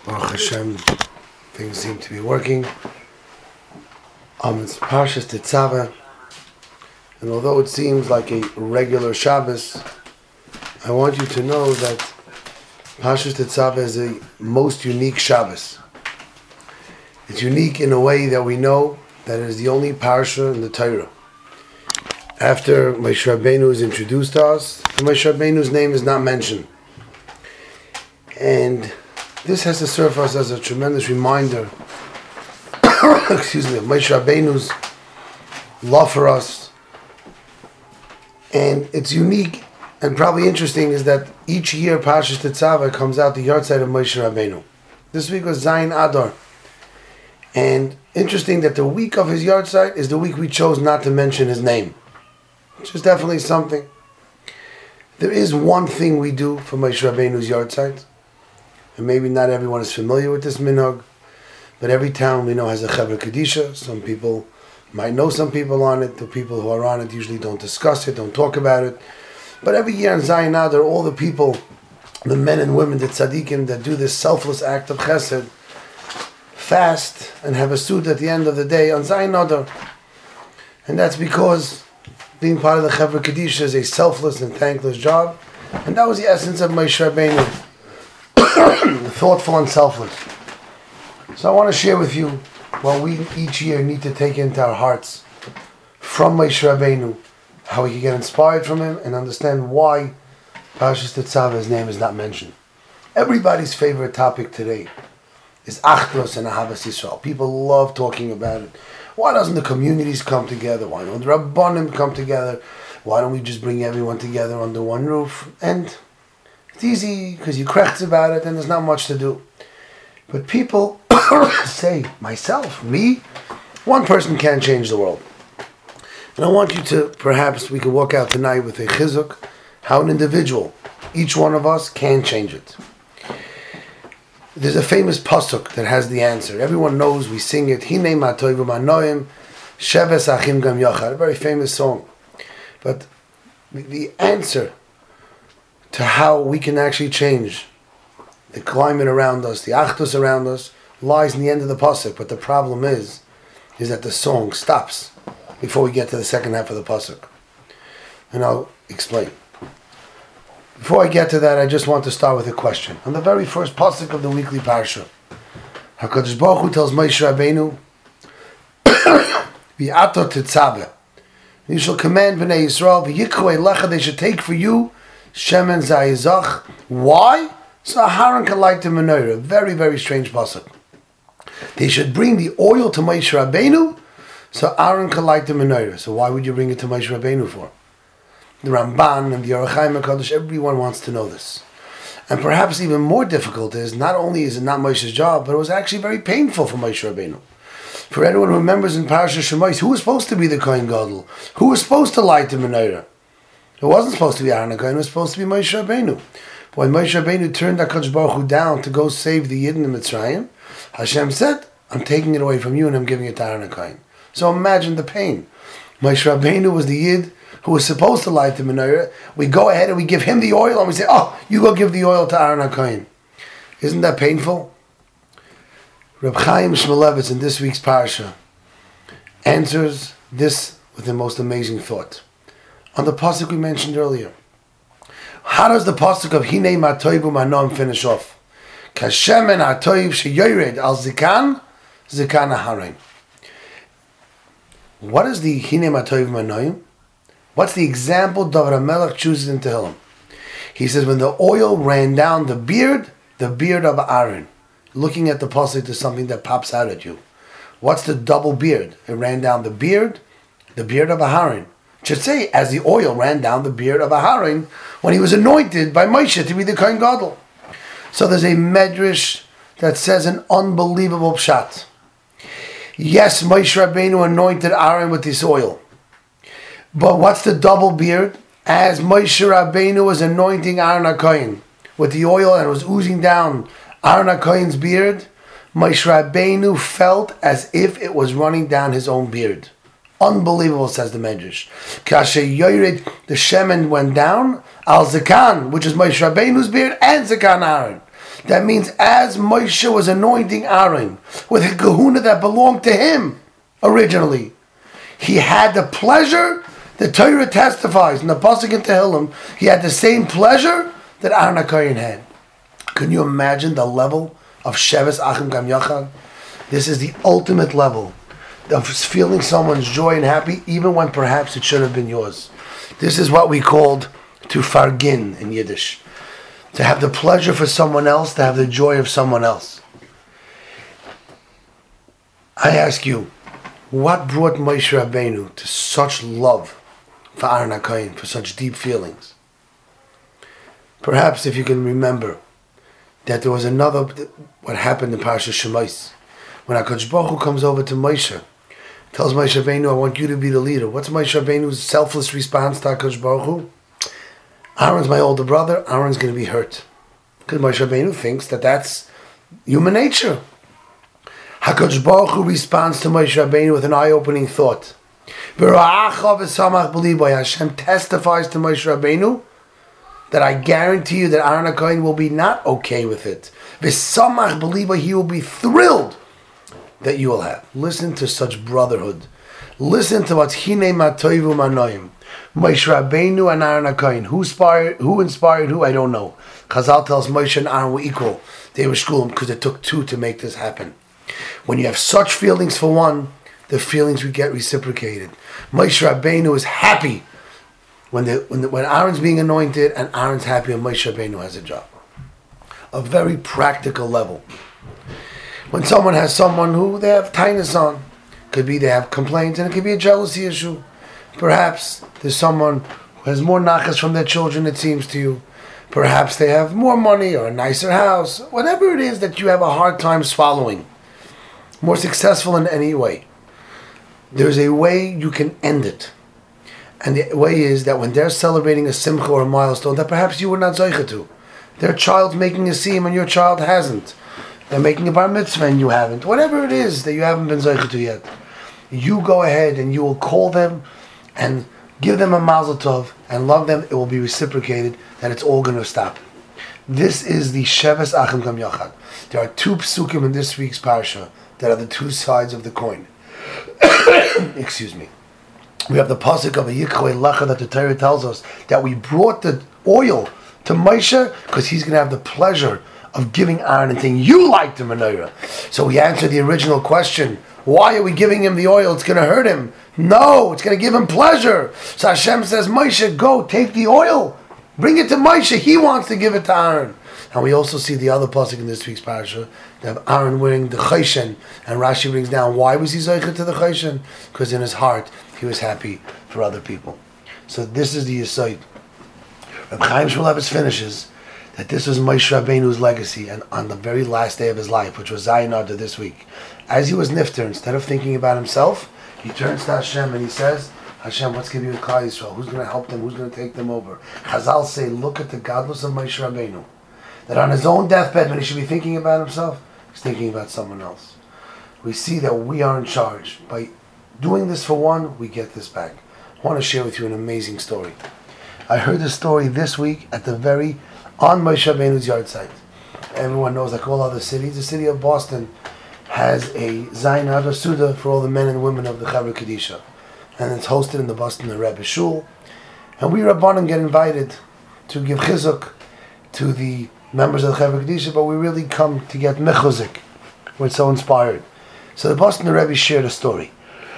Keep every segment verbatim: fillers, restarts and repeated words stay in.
Baruch Hashem, things seem to be working. Um, it's Parshas Tetzaveh, and although it seems like a regular Shabbos, I want you to know that Parshas Tetzaveh is a most unique Shabbos. It's unique in a way that we know that it is the only parsha in the Torah. After Moshe Rabbeinu is introduced to us, Moshe Rabbeinu's name is not mentioned. And this has to serve us as a tremendous reminder excuse me, of Moshe Rabbeinu's love for us. And it's unique and probably interesting is that each year Parshas Tetzaveh comes out the yahrzeit of Moshe Rabbeinu. This week was Zayin Adar. And interesting that the week of his yahrzeit is the week we chose not to mention his name, which is definitely something. There is one thing we do for Moshe Rabbeinu's yahrzeit, and maybe not everyone is familiar with this minhag, but every town we know has a Chevra Kadisha. Some people might know some people on it. The people who are on it usually don't discuss it, don't talk about it. But every year in Zayin Adar, all the people, the men and women, the tzaddikim that do this selfless act of chesed, fast and have a suit at the end of the day on Zayin Adar. And that's because being part of the Chevra Kadisha is a selfless and thankless job. And that was the essence of Moshe Rabbeinu. Thoughtful and selfless. So I want to share with you what we each year need to take into our hearts from Moshe Rabbeinu, how we can get inspired from him and understand why Parshas Tetzaveh's name is not mentioned. Everybody's favorite topic today is Achdus and Ahavas Yisrael. People love talking about it. Why doesn't the communities come together? Why don't the Rabbanim come together? Why don't we just bring everyone together under one roof? And it's easy because you krechts about it and there's not much to do. But people say, myself, me, one person can't change the world. And I want you to, perhaps we could walk out tonight with a chizuk, how an individual, each one of us, can change it. There's a famous pasuk that has the answer. Everyone knows, we sing it, Hinei ma toivu ma noim, sheves achim gam yochad, a very famous song. But the answer to how we can actually change the climate around us, the achdus around us, lies in the end of the pasuk. But the problem is, is that the song stops before we get to the second half of the pasuk. And I'll explain. Before I get to that, I just want to start with a question. On the very first pasuk of the weekly parsha, HaKadosh Baruch Hu tells Moshe Rabbeinu, V'ato tetzaveh, you shall command Bnei Yisrael, V'yikhu elecha, they should take for you shemen zayizach. Why? So Aharon can light the menorah. Very, very strange pasuk. They should bring the oil to Moshe Rabbeinu, so Aaron can light the menorah. So why would you bring it to Moshe Rabbeinu for? The Ramban and the Orach Chaim HaKadosh, everyone wants to know this. And perhaps even more difficult is, not only is it not Moshe's job, but it was actually very painful for Moshe Rabbeinu. For everyone who remembers in Parashat Shemos, who was supposed to be the Kohen Gadol? Who was supposed to light the menorah? It wasn't supposed to be Aaron HaKohen, it was supposed to be Moshe Rabbeinu. But when Moshe Rabbeinu turned HaKadosh Baruch Hu down to go save the Yidden in Mitzrayim, Hashem said, I'm taking it away from you and I'm giving it to Aaron HaKohen. So imagine the pain. Moshe Rabbeinu was the Yid who was supposed to light the menorah. We go ahead and we give him the oil and we say, oh, you go give the oil to Aaron HaKohen. Isn't that painful? Reb Chaim Shmulevitz in this week's parsha answers this with the most amazing thought. On the pasuk we mentioned earlier, how does the pasuk of Hinei ma toivu ma noim finish off? Kashemen ha'toiv sheyored al zikan, zikan ha'harim. What is the Hinei ma toivu ma noim? What's the example David HaMelech chooses in Tehillim? He says, when the oil ran down the beard, the beard of Aaron. Looking at the pasuk, there's something that pops out at you. What's the double beard? It ran down the beard, the beard of Aaron. It should say, as the oil ran down the beard of Aharon when he was anointed by Moshe to be the Kohen Gadol. So there's a medrash that says an unbelievable pshat. Yes, Moshe Rabbeinu anointed Aaron with this oil. But what's the double beard? As Moshe Rabbeinu was anointing Aaron HaKohen with the oil and it was oozing down Aaron HaKohen's beard, Moshe Rabbeinu felt as if it was running down his own beard. Unbelievable, says the Medrash. Kasher Yored, the Shemen went down, Al Zakan, which is Moshe Rabbeinu's beard, and Zakan Aaron. That means as Moshe was anointing Aaron with a kahuna that belonged to him originally, he had the pleasure, the Torah testifies in the Pasuk in Tehillim, he had the same pleasure that Aaron HaKohen had. Can you imagine the level of Sheves Achim Gam Yachad? This is the ultimate level of feeling someone's joy and happy even when perhaps it should have been yours. This is what we called to fargin in Yiddish. To have the pleasure for someone else, to have the joy of someone else. I ask you, what brought Moshe Rabbeinu to such love for Aaron HaKohen, for such deep feelings? Perhaps if you can remember that there was another, what happened in Parashat Shemais, when HaKadosh Baruch Hu comes over to Moshe, tells Moshe Rabbeinu, I want you to be the leader. What's Moshe Rabbeinu's selfless response to HaKadosh Baruch Hu? Aaron's my older brother, Aaron's going to be hurt. Because Moshe Rabbeinu thinks that that's human nature. HaKadosh Baruch Hu responds to Moshe Rabbeinu with an eye-opening thought. Hashem testifies to Moshe Rabbeinu that I guarantee you that Aaron HaKohen will be not okay with it. He will be thrilled that you will have. Listen to such brotherhood. Listen to what's Hine Matoivu Manoim. Moshe Rabbeinu and Aaron HaKohen. Who inspired, who inspired who? I don't know. Chazal tells Moshe and Aaron were equal. They were shkulim because it took two to make this happen. When you have such feelings for one, the feelings we get reciprocated. Moshe Rabbeinu is happy when the, when the, when Aaron's being anointed, and Aaron's happy when Moshe Rabbeinu has a job. A very practical level. When someone has someone who they have tightness on, could be they have complaints, and it could be a jealousy issue. Perhaps there's someone who has more nachas from their children, it seems to you. Perhaps they have more money or a nicer house. Whatever it is that you have a hard time swallowing. More successful in any way. There's a way you can end it. And the way is that when they're celebrating a simcha or a milestone that perhaps you were not zoicha to. Their child's making a siyum and your child hasn't. They're making a bar mitzvah and you haven't. Whatever it is that you haven't been zoicha to yet. You go ahead and you will call them and give them a mazel tov and love them. It will be reciprocated and it's all going to stop. This is the Sheves Achim Gam Yachad. There are two psukim in this week's parsha that are the two sides of the coin. Excuse me. We have the pasuk of a Yikroy Lecha that the Torah tells us that we brought the oil to Moshe because he's going to have the pleasure of giving Aaron and saying, you like the menorah. So we answer the original question, why are we giving him the oil? It's going to hurt him. No, it's going to give him pleasure. So Hashem says, Moshe, go, take the oil. Bring it to Moshe. He wants to give it to Aaron. And we also see the other pasuk in this week's parasha. They have Aaron wearing the choshen. And Rashi brings down, why was he zoicha to the choshen? Because in his heart, he was happy for other people. So this is the yesod. Reb Chaim Shmulevitz finishes that this was Moshe Rabbeinu's legacy, and on the very last day of his life, which was Zayin Adar this week, as he was nifter, instead of thinking about himself, he turns to Hashem and he says, Hashem, what's going to be with Klal Yisrael? Who's going to help them? Who's going to take them over? Chazal say, look at the godless of Moshe Rabbeinu. That on his own deathbed, when he should be thinking about himself, he's thinking about someone else. We see that we are in charge. By doing this for one, we get this back. I want to share with you an amazing story. I heard this story this week at the very, on Moshe Rabbeinu's yard site. Everyone knows, like all other cities, the city of Boston has a Zayin Adar Suda for all the men and women of the Chavra Kadisha. And it's hosted in the Boston Rebbe Shul. And we Rabbanim get invited to give chizuk to the members of the Chavra Kadisha, but we really come to get mechuzik. We're so inspired. So the Boston Rebbe shared a story.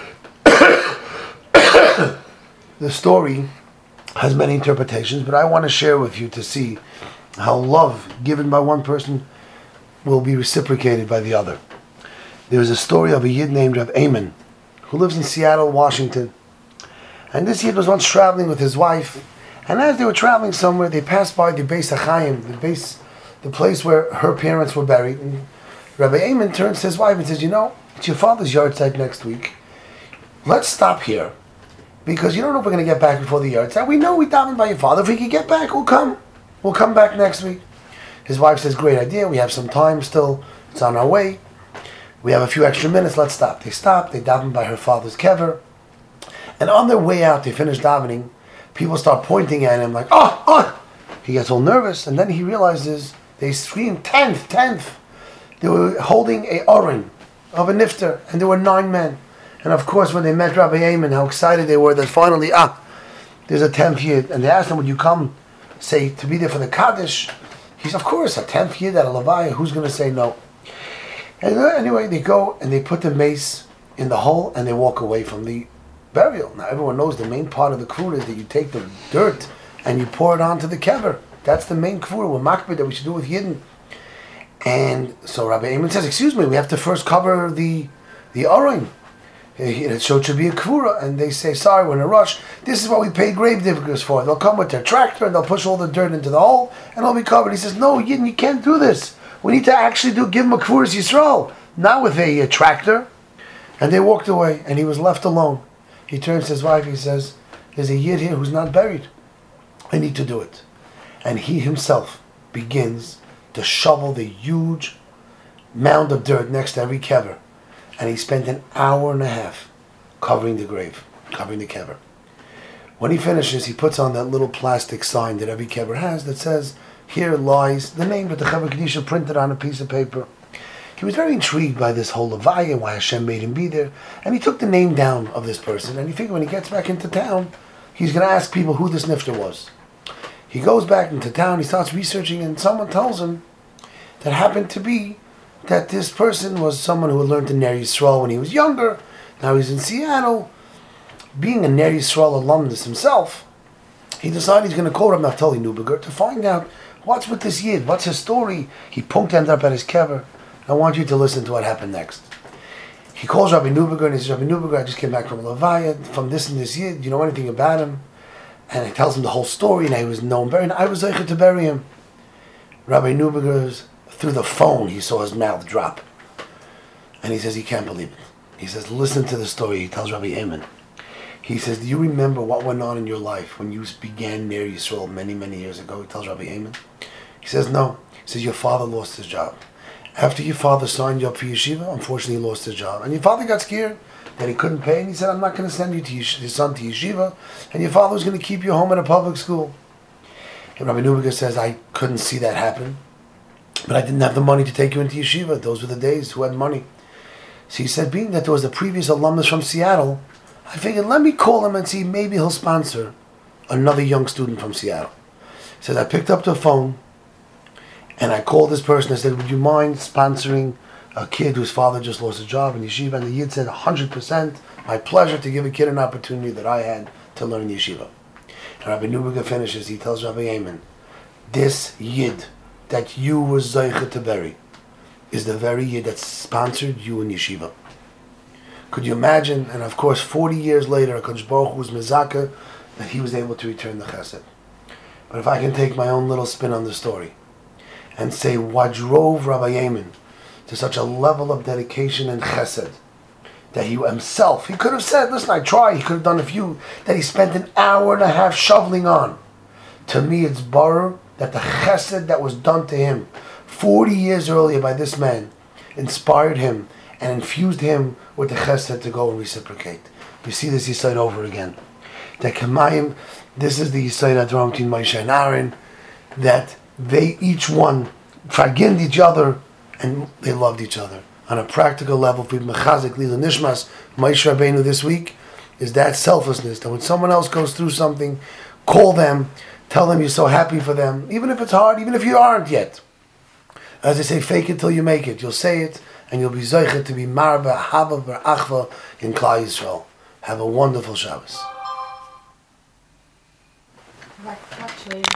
The story has many interpretations, but I want to share with you to see how love given by one person will be reciprocated by the other. There's a story of a Yid named Rav Ayman, who lives in Seattle, Washington. And this Yid was once traveling with his wife, and as they were traveling somewhere, they passed by the Beis HaChaim, the base, the place where her parents were buried. And Rabbi Ayman turns to his wife and says, you know, it's your father's yard site next week. Let's stop here, because you don't know if we're going to get back before the yard site. We know we davened by your father. If we can get back, we'll come. We'll come back next week. His wife says, great idea. We have some time still. It's on our way. We have a few extra minutes. Let's stop. They stop. They daven by her father's kever. And on their way out, they finish davening. People start pointing at him like, oh, oh. He gets all nervous. And then he realizes They screamed, tenth, tenth. They were holding a oren of a nifter, and there were nine men. And of course, when they met Rabbi Ayman, how excited they were that finally, ah, there's a tenth yid. And they asked him, would you come, say, to be there for the Kaddish? He said, of course, a tenth yid at a Levaya, who's going to say no? And anyway, they go and they put the mace in the hole and they walk away from the burial. Now, everyone knows the main part of the kvura is that you take the dirt and you pour it onto the kever. That's the main kvura, with makbid, that we should do with Yidden. And so Rabbi Ayman says, excuse me, we have to first cover the the Aron. So it should be a kvura. And they say, sorry, we're in a rush. This is what we pay grave diggers for. They'll come with their tractor and they'll push all the dirt into the hole and it'll be covered. He says, no, Yidden, you can't do this. We need to actually do give him a kvuras Yisrael, not with a, a tractor. And they walked away and he was left alone. He turns to his wife, he says, there's a Yid here who's not buried. I need to do it. And he himself begins to shovel the huge mound of dirt next to every kever. And he spent an hour and a half covering the grave, covering the kever. When he finishes, he puts on that little plastic sign that every kever has that says, here lies the name that the Chaver Kedisha printed on a piece of paper. He was very intrigued by this whole Levaya, why Hashem made him be there. And he took the name down of this person. And he figured when he gets back into town, he's going to ask people who this nifter was. He goes back into town, he starts researching, and someone tells him that happened to be that this person was someone who had learned in Ner Yisrael when he was younger. Now he's in Seattle. Being a Ner Yisrael alumnus himself, he decided he's going to call Rav Naftali Neuberger to find out what's with this Yid, what's his story. He punked ended up at his kever. I want you to listen to what happened next. He calls Rabbi Neuberger and he says, Rabbi Neuberger, I just came back from Levaya, from this and this Yid. Do you know anything about him? And he tells him the whole story, and he was known very, and I was zeicher to bury him. Rabbi Neuberger, through the phone, he saw his mouth drop. And he says, he can't believe it. He says, listen to the story. He tells Rabbi Ayman. He says, do you remember what went on in your life when you began Ner Yisrael many, many years ago? He tells Rabbi Ayman. He says, no. He says, your father lost his job. After your father signed you up for yeshiva, unfortunately he lost his job. And your father got scared that he couldn't pay, and he said, I'm not going to send you to yesh- his son to yeshiva, and your father was going to keep you home at a public school. And Rabbi Neuberger says, I couldn't see that happen, but I didn't have the money to take you into yeshiva. Those were the days, who had money? So he said, being that there was a previous alumnus from Seattle, I figured, let me call him and see maybe he'll sponsor another young student from Seattle. He says, I picked up the phone, and I called this person. I said, would you mind sponsoring a kid whose father just lost his job in yeshiva? And the Yid said, one hundred percent, my pleasure to give a kid an opportunity that I had to learn yeshiva. And Rabbi Neuberger finishes, he tells Rabbi Ayman, this Yid that you were zeicher to bury is the very Yid that sponsored you in yeshiva. Could you imagine? And of course, forty years later, HaKadosh Baruch Hu was mezaka that he was able to return the chesed. But if I can take my own little spin on the story and say what drove Rabbi Ayman to such a level of dedication and chesed, that he himself, he could have said, listen, I tried, he could have done a few, that he spent an hour and a half shoveling on. To me, it's barer that the chesed that was done to him forty years earlier by this man inspired him and infused him with the chesed to go and reciprocate. We see this Yisayid over again. That Kamayim, this is the Yisayid Adram between Moshe and Aaron, that they each one fraginned each other and they loved each other. On a practical level, for Mechazik Lila Nishmas, Moshe Rabbeinu this week, is that selflessness, that when someone else goes through something, call them, tell them you're so happy for them, even if it's hard, even if you aren't yet. As they say, fake it till you make it. You'll say it, and you'll be zeicher to be marba, haba, achva in Klal Yisrael. Have a wonderful Shabbos.